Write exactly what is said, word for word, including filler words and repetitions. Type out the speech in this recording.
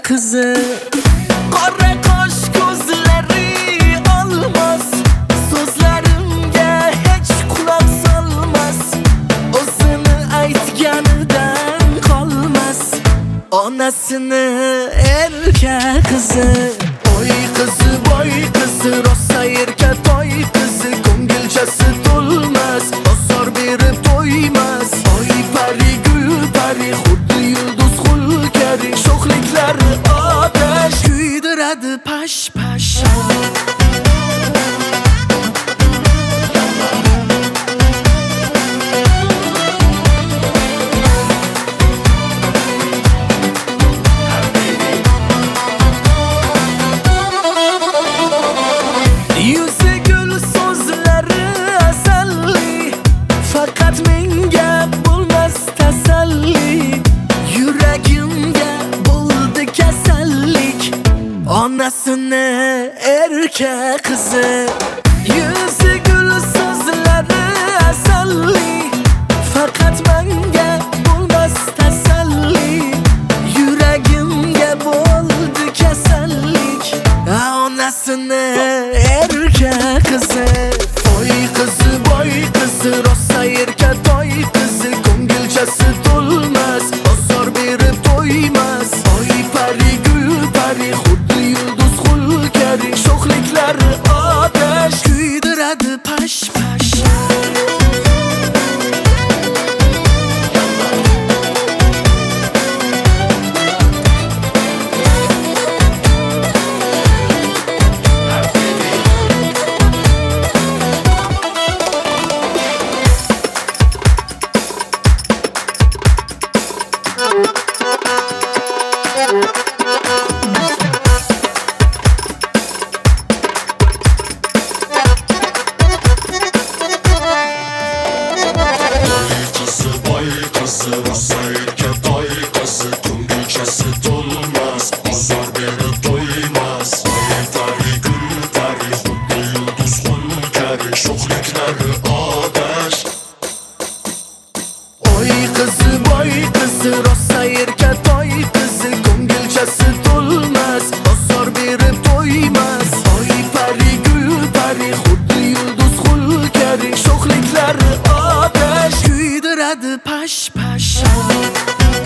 qizi, qora qosh ko'zlari olmos, so'zlarimga hech quloq solmas, o'zini aytganidan qolmas, onasini erka qizi. Oy qizi, voy qizi, rosa erka toy qizi, ko'ngilchasi to'lmas, bozor berib to'ymas. Oy pari gul pari, xuddi yulduz xulkari, sho'xliklari otash kuydiradi pash pash. Onasini erka qizi, yuzi gul, so'zlari asalli, faqat menga bo'lmas tasalli, yuragimga bo'ldi kasallik. Onasini erka qizi. Voy qizi, voy qizi, rosa erka toy qizi, ko'ngilchasi to'lmas, bozor berib to'ymas. Oy pari gul pari, xuddi yulduz xulkari, sho'xliklari otash kuydiradi pash pash. Rosa erka toy qizi, ko'ngilchasi to'lmas, bozor berib to'ymas. Oy pari gul pari, xuddi yulduz xulkari, sho'xliklari otash. Oy qizi, voy qizi, rosa erka toy qizi, ko'ngilchasi to'lmas, bozor berib to'ymas. Oy pari gul pari, xuddi yulduz xulkari, sho'xliklari otash kuydiradi pash pash.